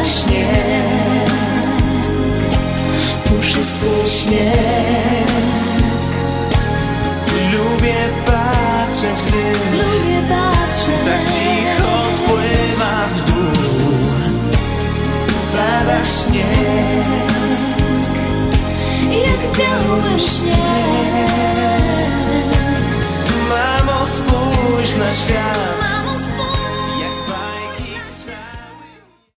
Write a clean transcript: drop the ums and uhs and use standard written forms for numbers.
śnieg, puszysty śnieg. Lubię patrzeć, gdy tak cicho spływa w dół. Pada śnieg, jak w białym śnie.